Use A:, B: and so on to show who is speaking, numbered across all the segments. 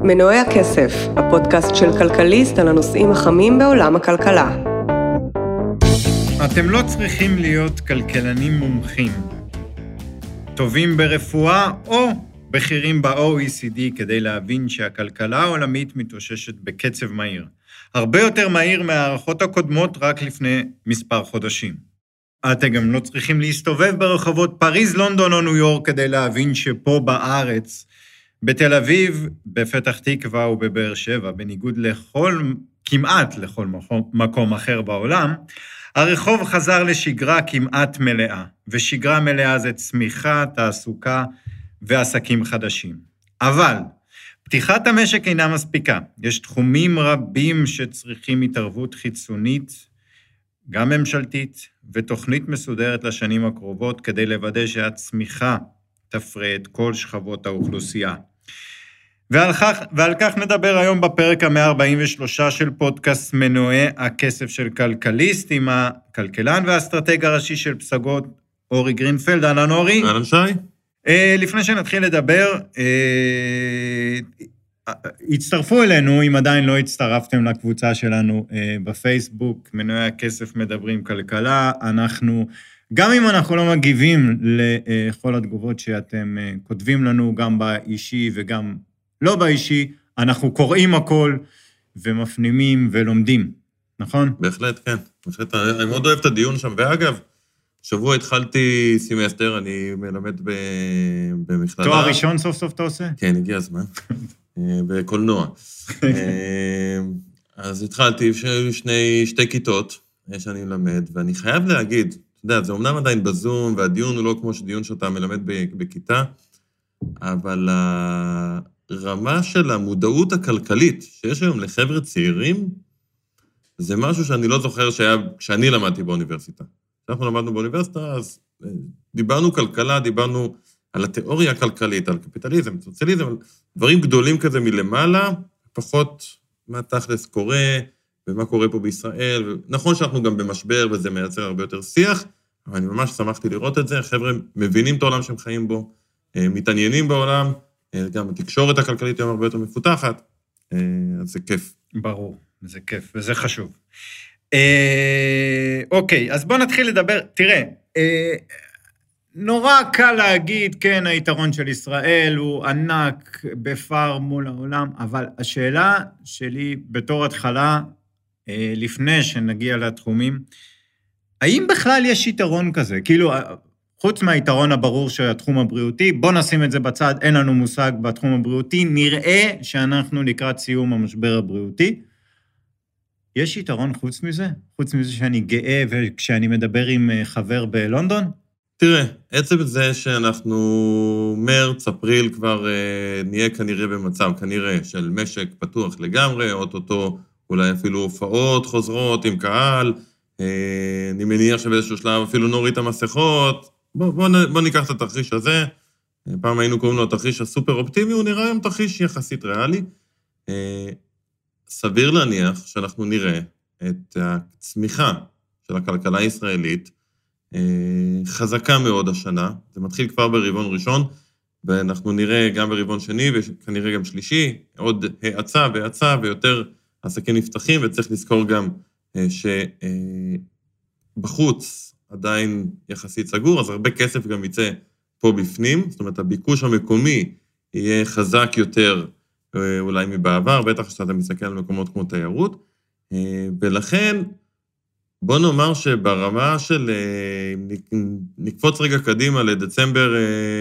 A: מנועי הכסף, הפודקאסט של כלכליסט על הנושאים החמים בעולם הכלכלה.
B: אתם לא צריכים להיות כלכלנים מומחים, טובים ברפואה או בכירים ב-OECD כדי להבין שהכלכלה העולמית מתאוששת בקצב מהיר. הרבה יותר מהיר מהערכות הקודמות רק לפני מספר חודשים. אתם גם לא צריכים להסתובב ברחובות פריז, לונדון או ניו יורק כדי להבין שפה בארץ, בתל אביב, בפתח תקווה ובבאר שבע, בניגוד כמעט לכל מקום אחר בעולם, הרחוב חזר לשגרה כמעט מלאה, ושגרה מלאה זה צמיחה, תעסוקה ועסקים חדשים. אבל פתיחת המשק אינה מספיקה. יש תחומים רבים שצריכים התערבות חיצונית, גם ממשלתית, ותוכנית מסודרת לשנים הקרובות, כדי לוודא שהצמיחה תפרה את כל שכבות האוכלוסייה. ועל כך נדבר היום בפרק ה-143 של פודקאסט מנועי הכסף של כלכליסט, עם הכלכלן והאסטרטג הראשי של פסגות, אורי גרינפלד. אהלן אורי.
C: אהלן שי.
B: לפני שנתחיל לדבר, הצטרפו אלינו, אם עדיין לא הצטרפתם לקבוצה שלנו בפייסבוק, מנועי הכסף מדברים כלכלה. גם אם אנחנו לא מגיבים לכל התגובות שאתם כותבים לנו, גם באישי וגם לא באישי, אנחנו קוראים הכל ומפנימים ולומדים, נכון?
C: בהחלט, כן. בהחלט, אני מאוד אוהב את הדיון שם, ואגב, שבוע התחלתי סמסטר, אני מלמד במכללה.
B: תואר ראשון סוף סוף אתה עושה?
C: כן, הגיע הזמן. בקולנוע. אז התחלתי, שתי כיתות שאני מלמד, ואני חייב להגיד, אתה יודע, זה אומנם עדיין בזום, והדיון הוא לא כמו שדיון שאתה מלמד בכיתה, אבל הרמה של המודעות הכלכלית שיש היום לחבר'ה צעירים, זה משהו שאני לא זוכר שהיה כשאני למדתי באוניברסיטה. כשאנחנו למדנו באוניברסיטה, אז דיברנו כלכלה, דיברנו על התיאוריה הכלכלית, על קפיטליזם, סוציאליזם, על דברים גדולים כזה מלמעלה, פחות מה תכלס קורה, ומה קורה פה בישראל. נכון שאנחנו גם במשבר, וזה מייצר הרבה יותר שיח, אבל אני ממש שמחתי לראות את זה. חבר'ה מבינים את העולם שהם חיים בו, מתעניינים בעולם, גם התקשורת הכלכלית היום הרבה יותר מפותחת, אז זה כיף.
B: ברור, זה כיף, וזה חשוב. אוקיי, אז בוא נתחיל לדבר. תראה, נורא קל להגיד, כן, היתרון של ישראל הוא ענק בפער מול העולם, אבל השאלה שלי בתור התחלה, לפני שנגיע לתחומים, האם בכלל יש יתרון כזה? כאילו, חוץ מהיתרון הברור של התחום הבריאותי, בוא נשים את זה בצד, אין לנו מושג בתחום הבריאותי, נראה שאנחנו לקראת סיום המשבר הבריאותי. יש יתרון חוץ מזה? חוץ מזה שאני גאה וכשאני מדבר עם חבר בלונדון?
C: תראה, עצם זה שאנחנו מרץ, אפריל כבר נהיה כנראה במצב, כנראה של משק פתוח לגמרי, אוטוטו אולי אפילו הופעות חוזרות עם קהל, אני מניח שבאיזשהו שלב אפילו נוריד את המסכות, בוא ניקח את התרחיש הזה, פעם היינו קוראים לו התרחיש הסופר אופטימי, הוא נראה היום תרחיש יחסית ריאלי, סביר להניח שאנחנו נראה את הצמיחה של הכלכלה הישראלית, חזקה מאוד השנה, זה מתחיל כבר ברבעון ראשון, ואנחנו נראה גם ברבעון שני, וכנראה גם שלישי, עוד האצה ויותר עסקים נפתחים, וצריך לזכור גם שבחוץ עדיין יחסית סגור, אז הרבה כסף גם יצא פה בפנים, זאת אומרת, הביקוש המקומי יהיה חזק יותר אולי מבעבר, בטח שאתה מסתכל על מקומות כמו תיירות, ולכן בוא נאמר שברמה של, נקפוץ רגע קדימה לדצמבר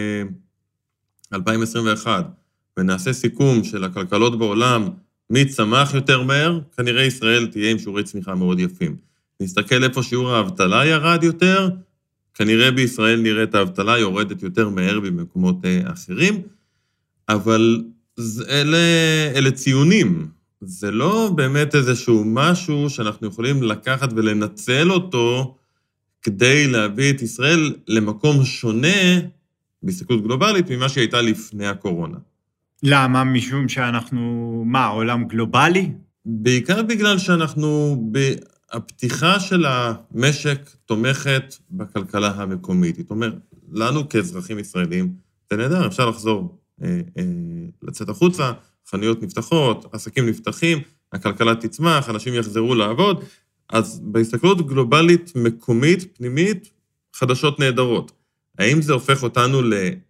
C: 2021, ונעשה סיכום של הכלכלות בעולם, מי צמח יותר מהר, כנראה ישראל תהיה עם שיעורי צמיחה מאוד יפים. נסתכל איפה שיעור האבטלה ירד יותר, כנראה בישראל נראה את האבטלה יורדת יותר מהר במקומות אחרים, אבל אלה ציונים, זה לא באמת איזשהו משהו שאנחנו יכולים לקחת ולנצל אותו כדי להביא את ישראל למקום שונה בהסתכלות גלובלית ממה שהיא הייתה לפני הקורונה.
B: למה? משום שאנחנו, עולם גלובלי?
C: בעיקר בגלל שאנחנו, הפתיחה של המשק תומכת בכלכלה המקומית. זאת אומרת, לנו כאזרחים ישראלים, זה נהדר, אפשר לחזור, לצאת החוצה, חנויות נפתחות, עסקים נפתחים, הכלכלה תצמח, אנשים יחזרו לעבוד, אז בהסתכלות גלובלית, מקומית, פנימית, חדשות נהדרות. האם זה הופך אותנו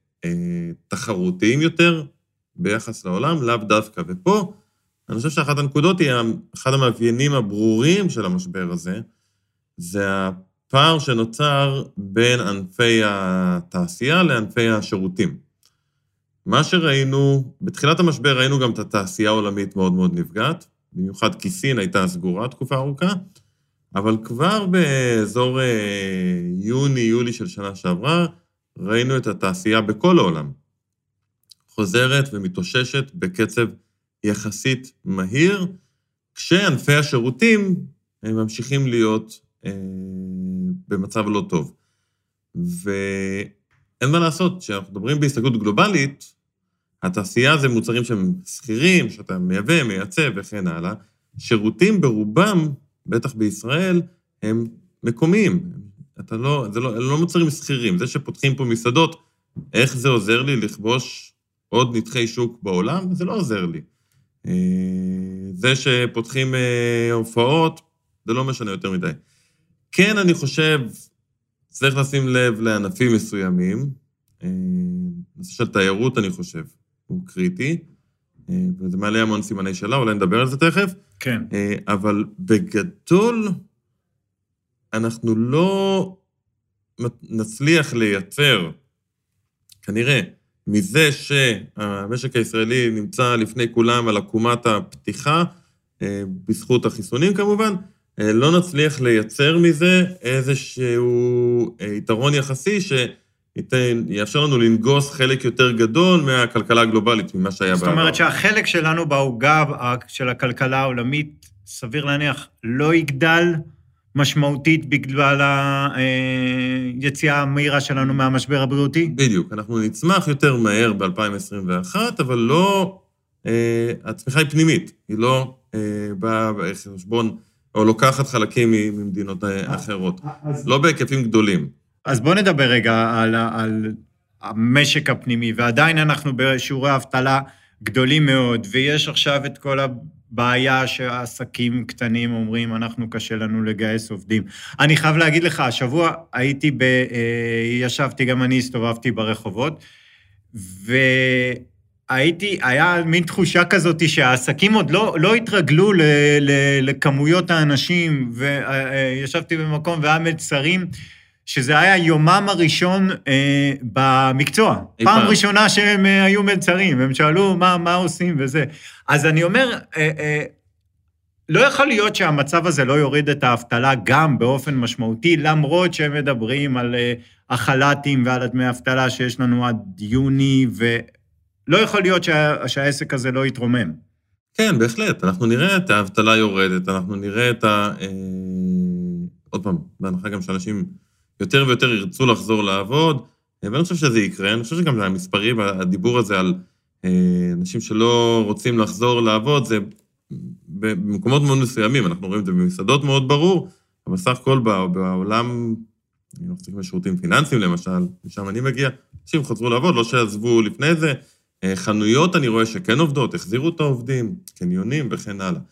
C: לתחרותיים יותר ביחס לעולם? לאו דווקא. ופה, אני חושב שאחת הנקודות היא, אחד המאפיינים הברורים של המשבר הזה, זה הפער שנוצר בין ענפי התעשייה לענפי השירותים. מה שראינו, בתחילת המשבר ראינו גם את התעשייה העולמית מאוד מאוד נפגעת, במיוחד כי סין הייתה סגורה תקופה ארוכה, אבל כבר באזור יוני-יולי של שנה שעברה, ראינו את התעשייה בכל העולם, חוזרת ומתאוששת בקצב יחסית מהיר, כשענפי השירותים הם ממשיכים להיות במצב לא טוב. ואין מה לעשות, כשאנחנו מדברים בהסתכלות גלובלית, התעשייה זה מוצרים שהם סחירים, שאתה מייבא, מייצא וכן הלאה, שירותים ברובם, בטח בישראל, הם מקומיים. זה לא מוצרים סחירים, זה שפותחים פה מסעדות, איך זה עוזר לי לכבוש עוד נתחי שוק בעולם? זה לא עוזר לי. זה שפותחים הופעות, זה לא משנה יותר מדי. כן, אני חושב, צריך לשים לב לענפים מסוימים, נושא של תיירות, אני חושב, הוא קריטי, וזה מעלה המון סימני שאלה, אולי נדבר על זה תכף.
B: כן.
C: אבל בגדול, אנחנו לא נצליח לייצר, כנראה, מזה שהמשק הישראלי נמצא לפני כולם על עקומת הפתיחה, בזכות החיסונים כמובן, לא נצליח לייצר מזה איזשהו יתרון יחסי שיאפשר לנו לנגוס חלק יותר גדול מהכלכלה הגלובלית, ממה שהיה בעבר.
B: זאת אומרת שהחלק שלנו בעוגה של הכלכלה העולמית, סביר להניח, לא יגדל משמעותית בגלל היציאה המהירה שלנו מהמשבר הבריאותי?
C: בדיוק, אנחנו נצמח יותר מהר ב-2021, אבל לא, הצמיחה היא פנימית, היא לא באה בחשבון, או לוקחת חלקים ממדינות אחרות, לא בהיקפים גדולים.
B: אז בואו נדבר רגע על המשק הפנימי, ועדיין אנחנו בשיעורי אבטלה גדולים מאוד, ויש עכשיו את כל הבעיה שהעסקים קטנים אומרים, אנחנו קשה לנו לגייס עובדים. אני חייב להגיד לך, השבוע ישבתי, גם אני הסתובבתי ברחובות, היה מין תחושה כזאת שהעסקים עוד לא התרגלו לכמויות האנשים, וישבתי במקום והיה מצרים, שזה היה יומם הראשון במקצוע. פעם ראשונה שהם היו מצרים, הם שאלו מה עושים וזה. אז אני אומר, לא יכול להיות שהמצב הזה לא יוריד את האבטלה גם באופן משמעותי, למרות שהם מדברים על החל"תים ועל דמי האבטלה שיש לנו עד יוני, ולא יכול להיות שהעסק הזה לא יתרומם.
C: כן, בהחלט. אנחנו נראה את האבטלה יורדת, אנחנו נראה את עוד פעם, בהנחה גם שאנשים יותר ויותר ירצו לחזור לעבוד, ואני חושב שזה יקרה, אני חושב שגם המספרים, הדיבור הזה על אנשים שלא רוצים לחזור לעבוד, זה במקומות מאוד מסוימים, אנחנו רואים את זה במסעדות מאוד ברור, אבל סך הכל בעולם, אני מחזיק בשירותים פיננסיים למשל, משם אני מגיע, אנשים חזרו לעבוד, לא שעזבו לפני זה, חנויות אני רואה שכן עובדות, החזירו את העובדים, קניונים וכן הלאה.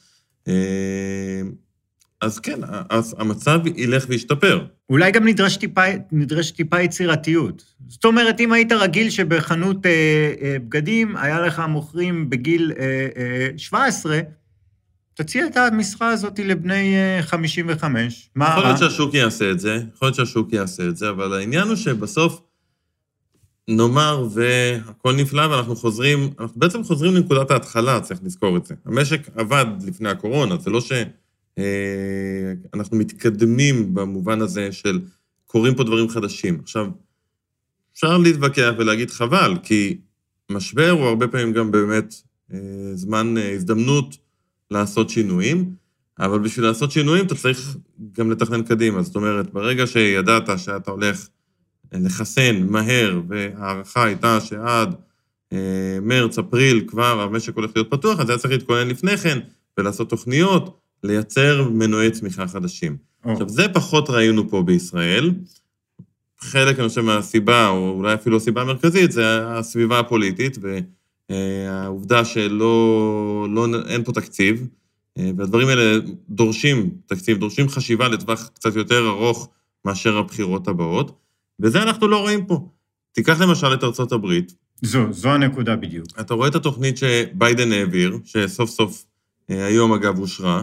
C: אז כן, המצב ילך וישתפר.
B: אולי גם נדרש טיפה יצירתיות. זאת אומרת, אם היית רגיל שבחנות בגדים, היה לך מוכרים בגיל 17, תציע את המשרה הזאת לבני 55.
C: יכול להיות שהשוק יעשה את זה, אבל העניין הוא שבסוף נאמר והכל נפלא, ואנחנו בעצם חוזרים לנקודת ההתחלה, צריך לזכור את זה. המשק עבד לפני הקורונה, זה לא אנחנו מתקדמים במובן הזה של קוראים פה דברים חדשים. עכשיו, אפשר להתווכח ולהגיד חבל, כי משבר הוא הרבה פעמים גם באמת הזדמנות לעשות שינויים, אבל בשביל לעשות שינויים אתה צריך גם לתכנן קדימה. זאת אומרת, ברגע שידעת שאתה הולך לחסן מהר, והערכה הייתה שעד מרץ, אפריל כבר המשק הולך להיות פתוח, אז היה צריך להתכונן לפני כן ולעשות תוכניות, לייצר מנועי צמיחה חדשים. עכשיו, זה פחות ראינו פה בישראל. חלק, אני חושב, מהסיבה, או אולי אפילו הסיבה המרכזית, זה הסביבה הפוליטית, העובדה אין פה תקציב, והדברים האלה דורשים תקציב, דורשים חשיבה לטווח קצת יותר ארוך מאשר הבחירות הבאות, וזה אנחנו לא רואים פה. תיקח למשל את ארצות הברית.
B: זו הנקודה בדיוק.
C: אתה רואה את התוכנית שביידן העביר, שסוף סוף היום אגב אושרה,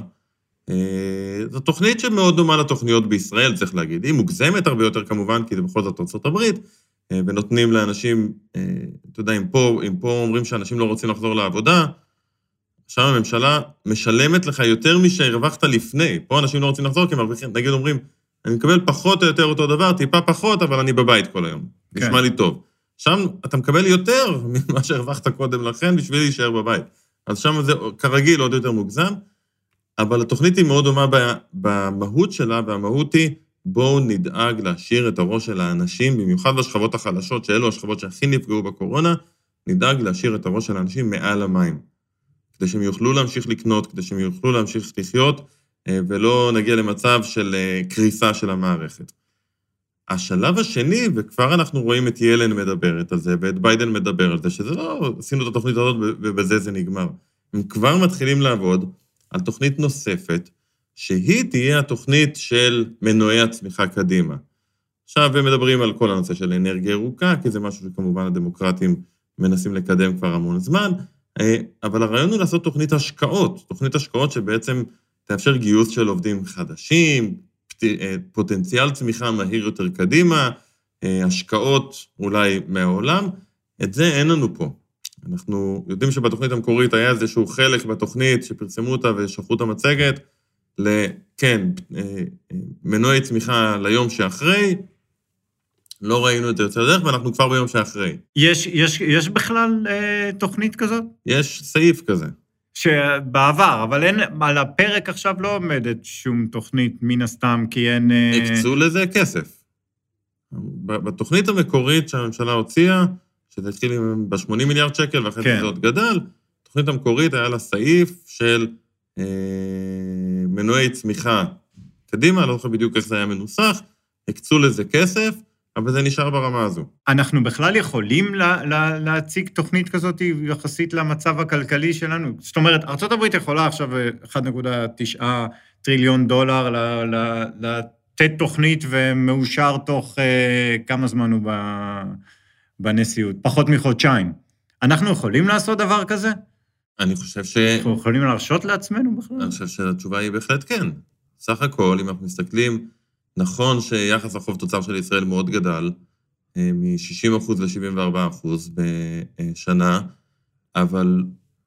C: זו תוכנית שמאוד דומה לתוכניות בישראל, צריך להגיד. היא מוגזמת הרבה יותר כמובן, כי זה בכל זאת ארצות הברית, ונותנים לאנשים, אתה יודע, אם פה אומרים שאנשים לא רוצים לחזור לעבודה, שם הממשלה משלמת לך יותר משהרווחת לפני. פה אנשים לא רוצים לחזור, כי נגיד אומרים, אני מקבל פחות או יותר אותו דבר, טיפה פחות, אבל אני בבית כל היום. כן. נשמע לי טוב. שם אתה מקבל יותר ממה שהרווחת קודם לכן, בשביל להישאר בבית. אז שם זה כרגיל עוד יותר מוגזם, אבל התוכנית היא מאוד דומה במהות שלה, והמהות היא, בואו נדאג להשאיר את הראש של האנשים, במיוחד בשכבות החלשות, שאלו השכבות שהכי נפגעו בקורונה, נדאג להשאיר את הראש של האנשים מעל המים, כדי שהם יוכלו להמשיך לקנות, כדי שהם יוכלו להמשיך לחיות, ולא נגיע למצב של קריסה של המערכת. השלב השני, וכבר אנחנו רואים את ילן מדברת על זה, ואת ביידן מדבר על זה, שזה לא, עשינו את התוכנית הזאת ובזה זה נגמר. הם כבר מתחילים לעבוד על תוכנית נוספת, שהיא תהיה התוכנית של מנועי הצמיחה קדימה. עכשיו הם מדברים על כל הנושא של אנרגיה ירוקה, כי זה משהו שכמובן הדמוקרטים מנסים לקדם כבר המון זמן, אבל הרעיון הוא לעשות תוכנית השקעות שבעצם תאפשר גיוס של עובדים חדשים, פוטנציאל צמיחה מהיר יותר קדימה, השקעות אולי מהעולם, את זה אין לנו פה. אנחנו יודעים שבתוכנית המקורית היה איזשהו חלק בתוכנית שפרסמו אותה ושלחו את המצגת, כן, מנועי צמיחה ליום שאחרי, לא ראינו את זה יוצא לדרך, ואנחנו כבר ביום שאחרי.
B: יש בכלל תוכנית כזאת?
C: יש סעיף כזה.
B: שבעבר, אבל אין, על הפרק עכשיו לא עומדת שום תוכנית מן הסתם, כי אין...
C: הקצו לזה כסף. בתוכנית המקורית שהממשלה הוציאה, שזה התחיל ב-80 מיליארד שקל, ואחרי זה עוד גדל, התוכנית המקורית היה לה סעיף של מנועי צמיחה קדימה, לא זוכר בדיוק איך זה היה מנוסח, הקצו לזה כסף, אבל זה נשאר ברמה הזו.
B: אנחנו בכלל יכולים להציג תוכנית כזאת יחסית למצב הכלכלי שלנו? זאת אומרת, ארצות הברית יכולה עכשיו 1.9 טריליון דולר לתת תוכנית ומאושר תוך כמה זמן הוא בנשיאות, פחות מחודשיים. אנחנו יכולים לעשות דבר כזה?
C: אני חושב
B: אנחנו יכולים להרשות לעצמנו בכלל?
C: אני חושב שהתשובה היא בהחלט כן. סך הכל, אם אנחנו מסתכלים, נכון שיחס החוב תוצר של ישראל מאוד גדל, מ-60% ל-74% בשנה, אבל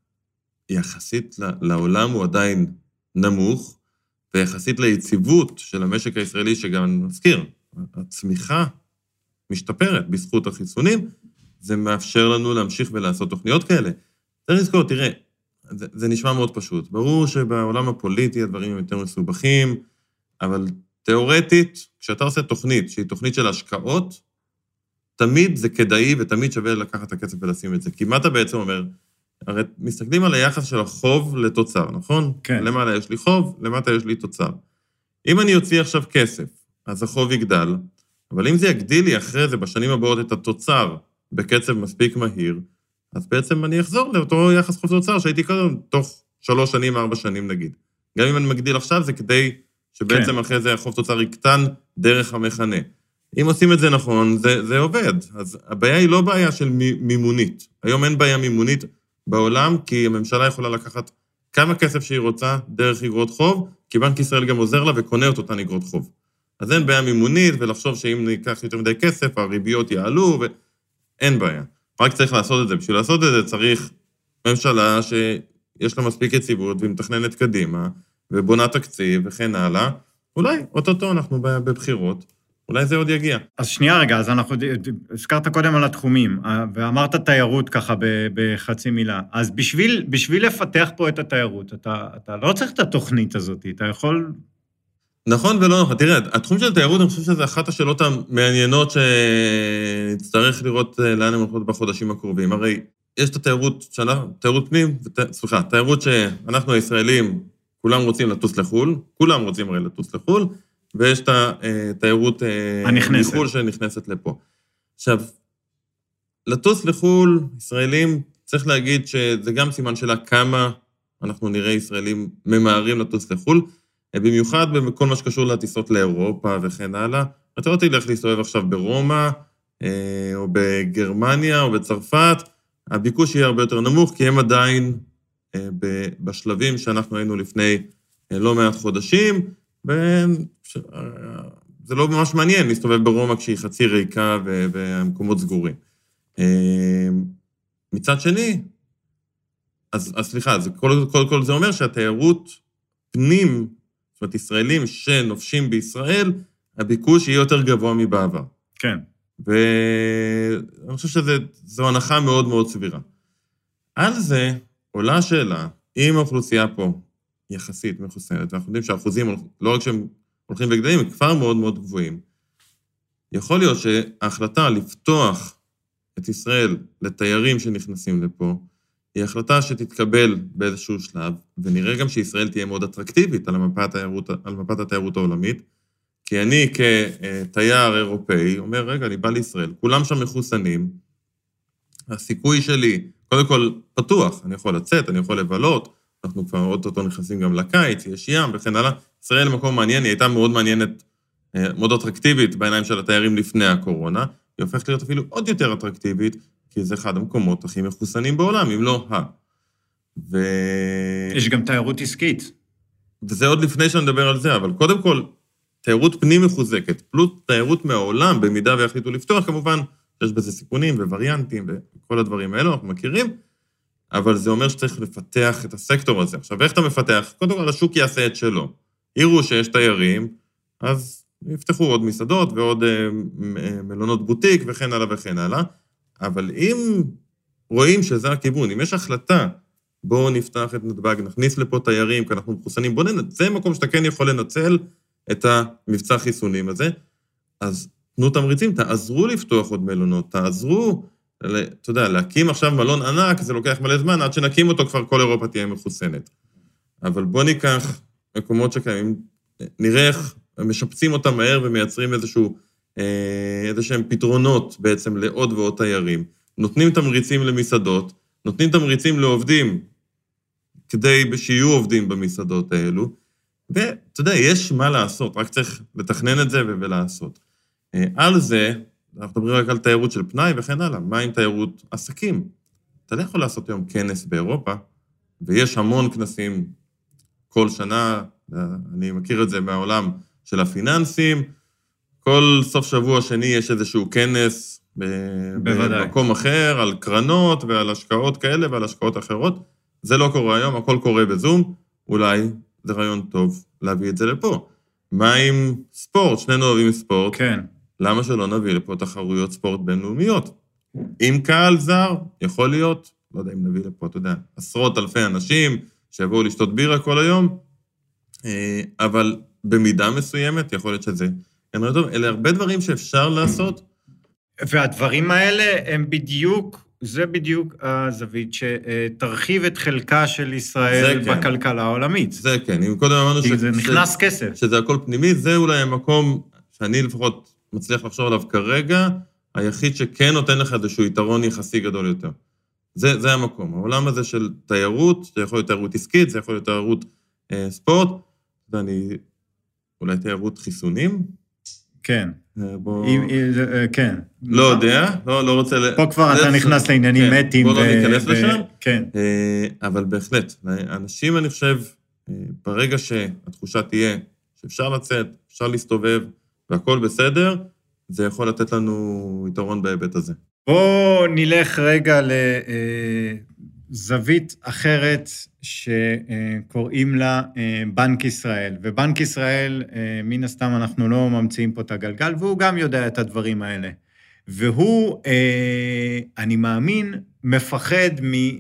C: יחסית לעולם הוא עדיין נמוך, ויחסית ליציבות של המשק הישראלי, שגם אני מזכיר, הצמיחה משתפרת בזכות החיסונים, זה מאפשר לנו להמשיך ולעשות תוכניות כאלה. צריך לזכור, תראה, זה נשמע מאוד פשוט. ברור שבעולם הפוליטי הדברים הם יותר מסובכים, אבל תיאורטית, כשאתה עושה תוכנית, שהיא תוכנית של השקעות, תמיד זה כדאי ותמיד שווה לקחת את הכסף ולשים את זה. כי מה אתה בעצם אומר? הרי מסתכלים על היחס של החוב לתוצר, נכון?
B: כן.
C: למעלה יש לי חוב, למטה יש לי תוצר. אם אני אוציא עכשיו כסף, אז החוב יגדל, אבל אם זה יגדיל לי אחרי זה בשנים הבאות את התוצר בקצב מספיק מהיר, אז בעצם אני אחזור לאותו יחס חוב תוצר שהייתי קודם תוך 3 שנים, 4 שנים נגיד. גם אם אני מגדיל עכשיו זה כדי שבעצם כן. אחרי זה החוב תוצר יקטן דרך המכנה. אם עושים את זה נכון, זה עובד. אז הבעיה היא לא בעיה של מימונית. היום אין בעיה מימונית בעולם, כי הממשלה יכולה לקחת כמה כסף שהיא רוצה דרך אגרות חוב, כי בנק ישראל גם עוזר לה וקונה את אותן אגרות חוב. אז אין בעיה מימונית, ולחשוב שאם ניקח יותר מדי כסף, הריביות יעלו, ואין בעיה. רק צריך לעשות את זה. בשביל לעשות את זה צריך ממשלה שיש לה מספיק יציבות, והיא מתכננת קדימה, ובונה תקציב וכן הלאה. אולי, אותו אנחנו בבחירות, אולי זה עוד יגיע.
B: אז שנייה רגע, אז אנחנו הזכרת קודם על התחומים, ואמרת תיירות ככה בחצי מילה. אז בשביל לפתח פה את התיירות, אתה לא צריך את התוכנית הזאת, אתה יכול...
C: נכון ולא נכון. תראה, התחום של התיירות, אני חושב שזה אחת השאלות המעניינות שנצטרך לראות לאן הם הולכות בחודשים הקרובים. הרי יש את התיירות, תיירות פנים, תיירות שאנחנו הישראלים, כולם רוצים לטוס לחול, כולם רוצים הרי לטוס לחול, ויש את התיירות מחול שנכנסת לפה. עכשיו, לטוס לחול, ישראלים צריך להגיד שזה גם סימן שלה כמה אנחנו נראה ישראלים ממהרים לטוס לחו"ל, במיוחד בכל מה שקשור לטיסות לאירופה וכן הלאה. אתה לא תלך להסתובב עכשיו ברומא, או בגרמניה, או בצרפת, הביקוש יהיה הרבה יותר נמוך, כי הם עדיין בשלבים שאנחנו היינו לפני לא מעט חודשים, וזה לא ממש מעניין להסתובב ברומא כשהיא חצי ריקה והמקומות סגורים. מצד שני, אז סליחה, כל זה אומר שהתיירות פנים, זאת אומרת, ישראלים שנופשים בישראל, הביקוש יהיה יותר גבוה מבעבר.
B: כן.
C: ואני חושב שזו הנחה מאוד מאוד סבירה. על זה עולה השאלה, אם האוכלוסייה פה יחסית מחוסנת, ואנחנו יודעים שהאחוזים, לא רק שהם הולכים וגדלים, הם כבר מאוד מאוד גבוהים, יכול להיות שההחלטה לפתוח את ישראל לתיירים שנכנסים לפה, היא החלטה שתתקבל באיזשהו שלב, ונראה גם שישראל תהיה מאוד אטרקטיבית על מפת התיירות העולמית, כי אני כתייר אירופאי אומר, רגע, אני בא לישראל, כולם שם מחוסנים, הסיכוי שלי, קודם כל פתוח, אני יכול לצאת, אני יכול לבלות, אנחנו כבר עוד נכנסים גם לקיץ, יש ים וכן הלאה, ישראל מקום מעניין, היא הייתה מאוד מעניינת, מאוד אטרקטיבית בעיניים של התיירים לפני הקורונה, היא הופכת להיות אפילו עוד יותר אטרקטיבית, כי זה אחד המקומות הכי מחוסנים בעולם, אם לא
B: יש גם תיירות עסקית.
C: וזה עוד לפני שאני מדבר על זה, אבל קודם כל, תיירות פנים מחוזקת, פלוס תיירות מהעולם, במידה ויחליטו לפתוח, כמובן, יש בזה סיכונים ווריאנטים וכל הדברים האלו, אנחנו מכירים, אבל זה אומר שצריך לפתח את הסקטור הזה. עכשיו, איך אתה מפתח? קודם כל, השוק יעשה את שלו. יראו שיש תיירים, אז יפתחו עוד מסעדות ועוד מלונות בוטיק וכן הלאה וכן הלאה, אבל אם רואים שזה הכיוון, אם יש החלטה, בואו נפתח את נתב"ג, נכניס לפה תיירים, כי אנחנו מחוסנים, זה מקום שאתה כן יכול לנצל את המבצע חיסונים הזה, אז תנו תמריצים, תעזרו לפתוח עוד מלונות, תעזרו, אתה יודע, להקים עכשיו מלון ענק, זה לוקח מלא זמן, עד שנקים אותו כבר כל אירופה תהיה מחוסנת. אבל בואו ניקח מקומות שקיימים, נראה איך משפצים אותם מהר ומייצרים איזשהם פתרונות בעצם לעוד ועוד תיירים, נותנים תמריצים למסעדות, נותנים תמריצים לעובדים, כדי שיהיו עובדים במסעדות האלו, ואתה יודע, יש מה לעשות, רק צריך לתכנן את זה ולעשות. על זה, אנחנו מדברים רק על תיירות של פנאי וכן הלאה, מה עם תיירות עסקים? אתה לא יכול לעשות היום כנס באירופה, ויש המון כנסים כל שנה, אני מכיר את זה מהעולם של הפיננסים, כל סוף שבוע שני יש איזשהו כנס במקום אחר, על קרנות ועל השקעות כאלה ועל השקעות אחרות. זה לא קורה היום, הכל קורה בזום, אולי זה רעיון טוב להביא את זה לפה. מה עם ספורט? שנינו אוהבים ספורט.
B: כן.
C: למה שלא נביא לפה תחרויות ספורט בינלאומיות? עם קהל זר, יכול להיות, לא יודע אם נביא לפה, אתה יודע, עשרות אלפי אנשים שיבואו לשתות בירה כל היום, אבל במידה מסוימת יכול להיות שזה. אלה הרבה דברים שאפשר לעשות.
B: והדברים האלה הם בדיוק, זה בדיוק הזווית שתרחיב את חלקה של ישראל בכלכלה העולמית.
C: זה כן, אם קודם אמרנו
B: שזה נכנס כסף.
C: שזה הכל פנימי, זה אולי המקום שאני לפחות מצליח לחשוב עליו כרגע, היחיד שכן נותן לך איזשהו יתרון יחסי גדול יותר. זה המקום. העולם הזה של תיירות, זה יכול להיות תיירות עסקית, זה יכול להיות תיירות ספורט, אולי תיירות חיסונים?
B: כן. כן.
C: לא יודע, לא רוצה...
B: פה כבר אתה נכנס לעניינים מתים.
C: בוא לא ניכנס לשם.
B: כן.
C: אבל בהחלט, אנשים אני חושב, ברגע שהתחושה תהיה שאפשר לצאת, אפשר להסתובב, והכל בסדר, זה יכול לתת לנו יתרון בהיבט הזה.
B: בואו נלך רגע לזווית אחרת שקוראים לה בנק ישראל, ובנק ישראל, מן הסתם אנחנו לא ממציאים פה את הגלגל, והוא גם יודע את הדברים האלה. והוא, אני מאמין, מפחד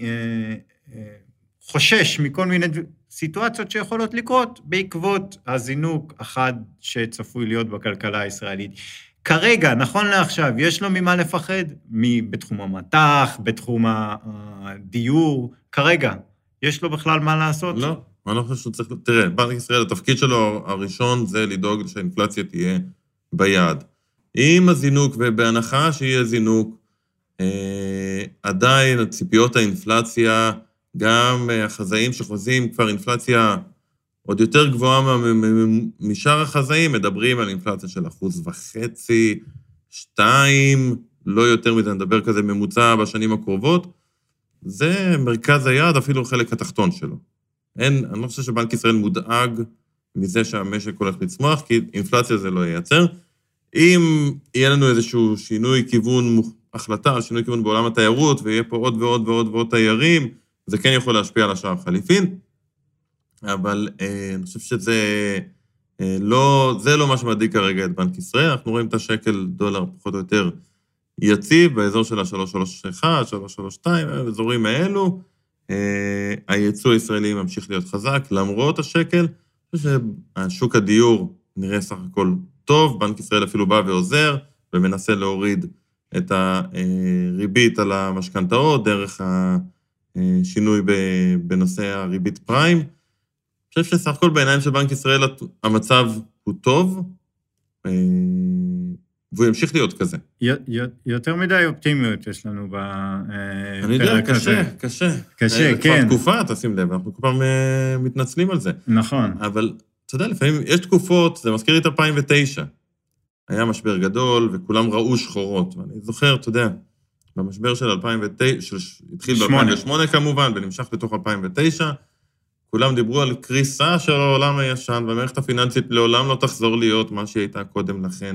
B: חושש מכל מיני סיטואציות שיכולות לקרות בעקבות הזינוק אחד שצפוי להיות בכלכלה הישראלית. כרגע, נכון לעכשיו, יש לו ממה לפחד? בתחום המטח, בתחום הדיור, כרגע, יש לו בכלל מה לעשות?
C: לא, אני לא חושב שהוא צריך... תראה, בנק ישראל, התפקיד שלו הראשון זה לדאוג שהאינפלציה תהיה ביעד. עם הזינוק, ובהנחה שיהיה זינוק, עדיין ציפיות האינפלציה, גם החזאים שחוזים כבר אינפלציה עוד יותר גבוהה משאר החזאים, מדברים על אינפלציה של 1.5%, 2%, לא יותר מזה, נדבר כזה ממוצע בשנים הקרובות, זה מרכז היעד, אפילו חלק התחתון שלו. אני לא חושב שבנק ישראל מודאג מזה שהמשק הולך לצמוח, כי אינפלציה זה לא ייצר. אם יהיה לנו איזשהו שינוי כיוון, החלטה על שינוי כיוון בעולם התיירות, ויהיה פה עוד ועוד ועוד ועוד תיירים, זה כן יכול להשפיע על השער החליפין, אבל אני חושב שזה לא מה שמדאיג כרגע את בנק ישראל, אנחנו רואים את השקל דולר פחות או יותר יציב, באזור של ה-331, 332, האזורים האלו, הייצוא הישראלי ממשיך להיות חזק, למרות השקל, אני חושב שהשוק הדיור נראה סך הכל טוב, בנק ישראל אפילו בא ועוזר, ומנסה להוריד את הריבית על המשכנתאות, דרך השינוי בנושא הריבית פריים. אני חושב שסך הכל בעיניים של בנק ישראל המצב הוא טוב, והוא ימשיך להיות כזה.
B: יותר מדי אופטימיות יש לנו
C: אני יודע, קשה.
B: קשה, כן.
C: כבר תקופה, תשים לב, אנחנו כל פעם מתנצלים על זה.
B: נכון.
C: אבל, אתה יודע, לפעמים יש תקופות, זה מזכיר לי את 2009. היה משבר גדול, וכולם ראו שחורות. ואני זוכר, אתה יודע, במשבר של 2009, התחיל ב-2008 כמובן, ונמשך בתוך 2009, כולם דיברו על קריסה של העולם הישן, והמערכת הפיננסית לעולם לא תחזור להיות מה שהיא הייתה קודם לכן.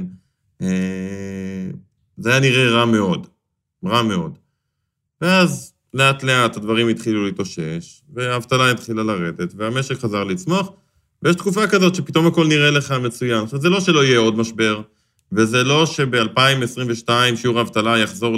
C: זה היה נראה רע מאוד. ואז לאט לאט הדברים התחילו להתאושש, והאבטלה התחילה לרדת, והמשק חזר לצמוח, ויש תקופה כזאת שפתאום הכל נראה לך מצוין. זה לא שלא יהיה עוד משבר, וזה לא שב-2022 שיעור האבטלה יחזור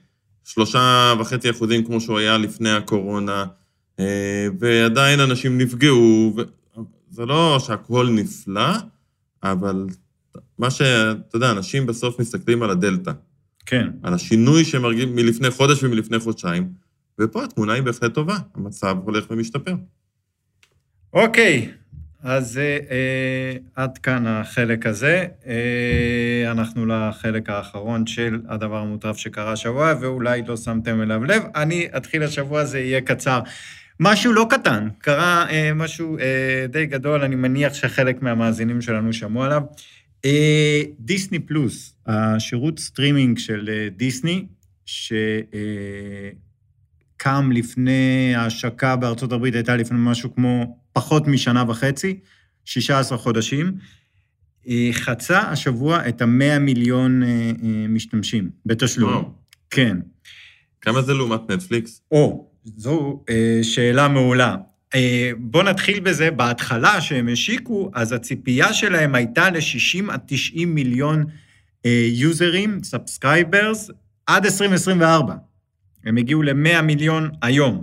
C: ל3.5% כמו שהוא היה לפני הקורונה, ועדיין אנשים נפגעו, זה לא שהכל נפלא, אבל מה שאתה יודע, אנשים בסוף מסתכלים על הדלטה.
B: כן.
C: על השינוי שמרגיעים מלפני חודש ומלפני חודשיים, ופה התמונה היא בהחלט טובה, המצב הולך ומשתפר.
B: אוקיי, אז עד כאן החלק הזה, אנחנו לחלק האחרון של הדבר המוטרף שקרה השבוע, ואולי לא שמתם אליו לב, אני אתחיל השבוע, זה יהיה קצר. משהו לא קטן, קרה משהו די גדול, אני מניח שחלק מהמאזינים שלנו שמעו עליו, דיסני פלוס, השירות סטרימינג של דיסני, שקם לפני ההשקה בארצות הברית, הייתה לפני משהו כמו פחות משנה וחצי, 16 חודשים, חצה השבוע את 100 מיליון משתמשים בתשלום. כן.
C: כמה זה לעומת נטפליקס?
B: זו שאלה מעולה. בוא נתחיל בזה, בהתחלה שהם השיקו, אז הציפייה שלהם הייתה ל-60 עד 90 מיליון יוזרים, סאבסקרייברס, עד 2024. הם הגיעו ל-100 מיליון היום.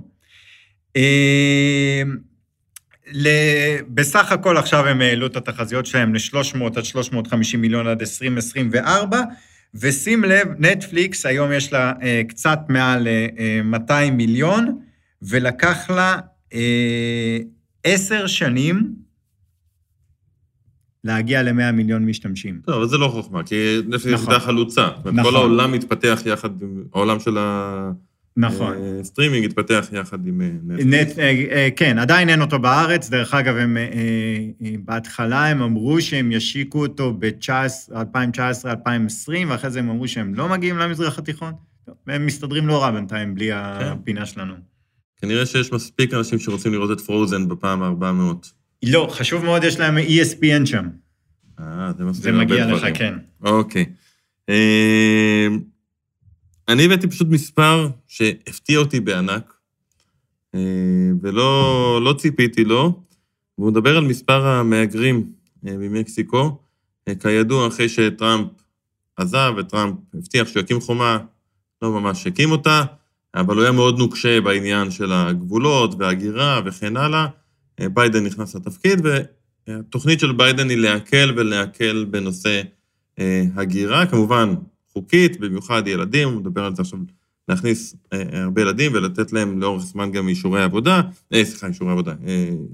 B: בסך הכל עכשיו הם העלו את התחזיות שלהם ל-300 עד 350 מיליון עד 2024, ושים לב, נטפליקס היום יש לה קצת מעל 200 מיליון, ולקח לה 10 שנים להגיע ל-100 מיליון משתמשים.
C: טוב, אבל זה לא חוכמה, כי נטפליקס הייתה חלוצה. כל העולם מתפתח יחד, העולם של הסטרימינג התפתח יחד עם נטפליקס.
B: כן, עדיין אין אותו בארץ, דרך אגב, בהתחלה הם אמרו שהם ישיקו אותו ב-2019-2020, ואחרי זה הם אמרו שהם לא מגיעים למזרח התיכון, והם מסתדרים לא רע בינתיים, בלי הפינה שלנו.
C: כנראה שיש מספיק אנשים שרוצים לראות את פרוזן בפעם 400.
B: לא, חשוב מאוד, יש להם ESPN שם. זה מגיע לך, כן.
C: אוקיי. אני הבאתי פשוט מספר שהפתיע אותי בענק, ולא ציפיתי לו, והוא מדבר על מספר המהגרים ממקסיקו, כידוע אחרי שטראמפ עזב, וטראמפ הבטיח שהוא יקים חומה, לא ממש הקים אותה, אבל הוא היה מאוד נוקשה בעניין של הגבולות והגירה וכן הלאה. ביידן נכנס לתפקיד, והתוכנית של ביידן היא להקל בנושא הגירה, כמובן חוקית, במיוחד ילדים, הוא מדבר על זה עכשיו, להכניס הרבה ילדים ולתת להם לאורך זמן גם אישורי עבודה,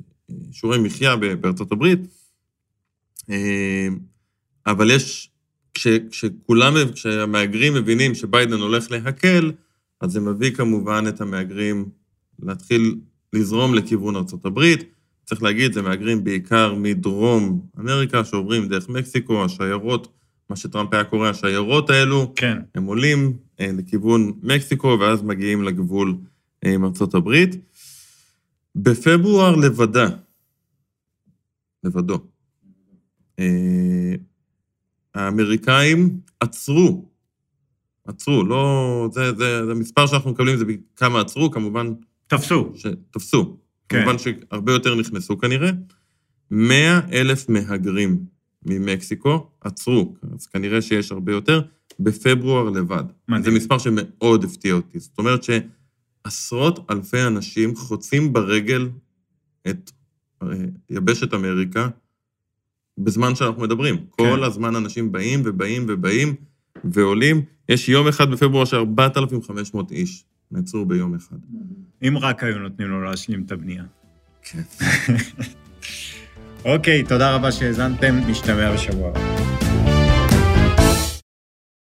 C: אישורי מחיה בארצות הברית, אבל יש כשהמהגרים מבינים שביידן הולך להקל, אז זה מביא כמובן את המהגרים להתחיל לזרום לכיוון ארצות הברית. צריך להגיד, זה מהגרים בעיקר מדרום אמריקה, שעוברים דרך מקסיקו, השיירות, מה שטראמפ היה קורא, השיירות האלו,
B: כן.
C: הם עולים לכיוון מקסיקו, ואז מגיעים לגבול עם ארצות הברית. בפברואר לבדו, האמריקאים עצרו, לא, זה מספר שאנחנו מקבלים, זה כמה עצרו, כמובן... תפסו. כן. כמובן שהרבה יותר נכנסו כנראה. 100,000 מהגרים ממקסיקו עצרו, אז כנראה שיש הרבה יותר, בפברואר לבד. זה מספר שמאוד הפתיע אותי. זאת אומרת שעשרות אלפי אנשים חוצים ברגל את יבשת אמריקה, בזמן שאנחנו מדברים. כן. כל הזמן אנשים באים ועולים. יש יום אחד בפברואר ש4,500 איש נעצרו ביום אחד.
B: אם רק היו נותנים לו להשלים את הבנייה.
C: כן.
B: אוקיי, תודה רבה שהזנתם, נשתמע בשבוע הבא.